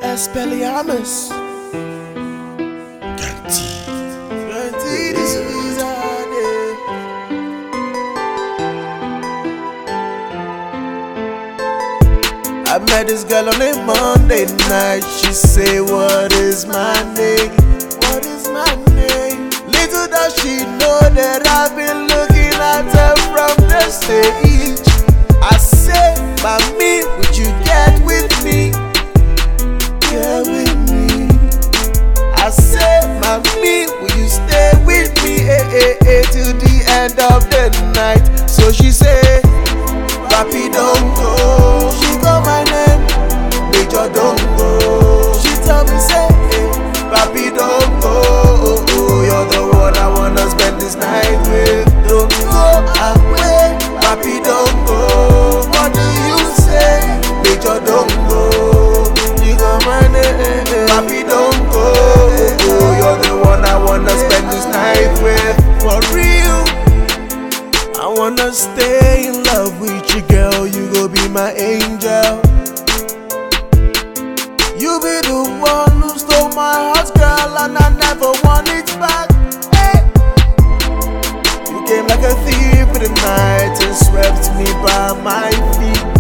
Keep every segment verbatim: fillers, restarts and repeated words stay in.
Expelliarmus. Ganti. Ganti, this is our day. I met this girl on a Monday night. She say, what is my name? What is my name? Little does she know that I've been looking at her from the stage. I say, mommy, would you get with me? Get with me. I say, mommy, will you stay with me eh, eh, eh, till the end of the night? So she say, papi don't go. She call my name, Major don't go. She tell me say, hey, papi don't go. Oh, oh, you're the one I wanna spend this night with. Don't go away, papi don't go. What do you say? Major don't go. You got my name, papi don't go. Oh, oh, you're the one I wanna spend this night with. For real, I wanna stay in love with you, girl. You go be my angel. You be the one who stole my heart, girl, and I never want it back. Hey. You came like a thief in the night and swept me by my feet.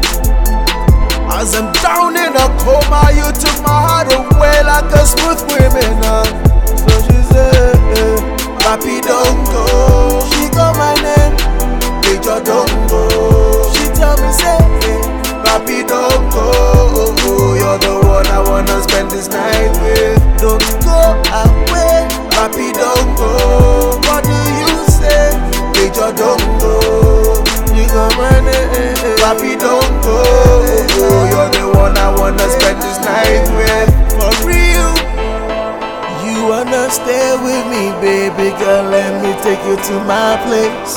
As I'm down in a coma, you took my heart away like a smooth criminal. So she said, hey, papi don't go. She call my name, Major don't go. She tell me say, hey, papi don't go. Oh, oh, you're the one I wanna spend this night with. Don't go away, papi don't go. What do you say? Major don't go. You got my name, papi don't go. Oh, oh, you're the one I wanna spend this night with. For real, you wanna stay with me, baby girl? Let me take you to my place.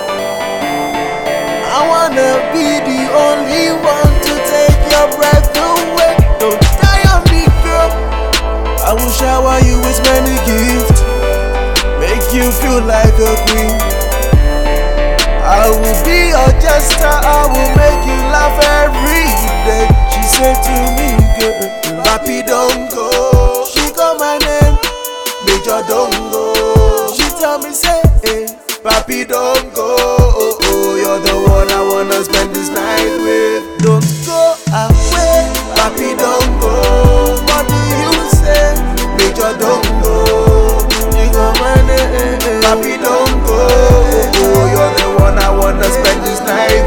I wanna be the only one to take your breath away. Don't die on me, girl. I will shower you with many gifts, make you feel like a queen. I will be your jester, I will make you laugh every day. She said to me, girl, papi don't go. She call my name, Major don't go. She tell me say, hey, papi don't go. Oh, oh, you're the one I wanna spend this night with. Don't go away, papi don't go. What do you say? Major don't go. You got my name, papi don't go. Oh, oh, you're the one I wanna spend this night